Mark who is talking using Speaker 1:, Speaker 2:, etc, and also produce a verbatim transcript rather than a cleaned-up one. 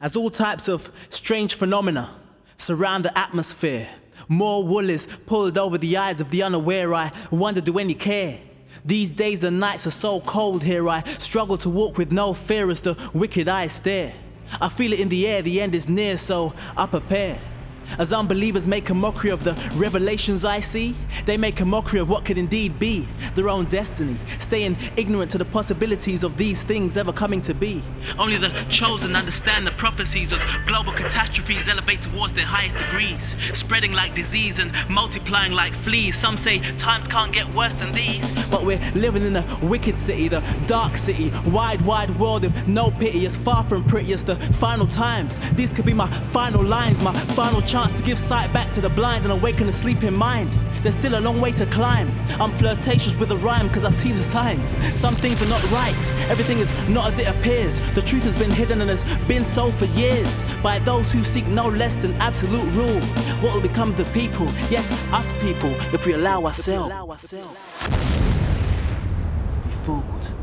Speaker 1: As all types of strange phenomena surround the atmosphere, more wool is pulled over the eyes of the unaware. I wonder, do any care? These days and nights are so cold here, I struggle to walk with no fear as the wicked eyes stare. I feel it in the air, the end is near, so I prepare. As unbelievers make a mockery of the revelations I see, they make a mockery of what could indeed be their own destiny, staying ignorant to the possibilities of these things ever coming to be. Only the chosen understand the prophecies of global catastrophes elevate towards their highest degrees, spreading like disease and multiplying like fleas. Some say times can't get worse than these, but we're living in a wicked city, the dark city, wide, wide world with no pity. It's far from pretty as the final times. These could be my final lines, my final chance to give sight back to the blind and awaken the sleeping mind. There's still a long way to climb. I'm flirtatious with the rhyme cause I see the signs. Some things are not right, everything is not as it appears. The truth has been hidden and has been so for years by those who seek no less than absolute rule. What will become of the people, yes, us people, if we allow ourselves to be fooled?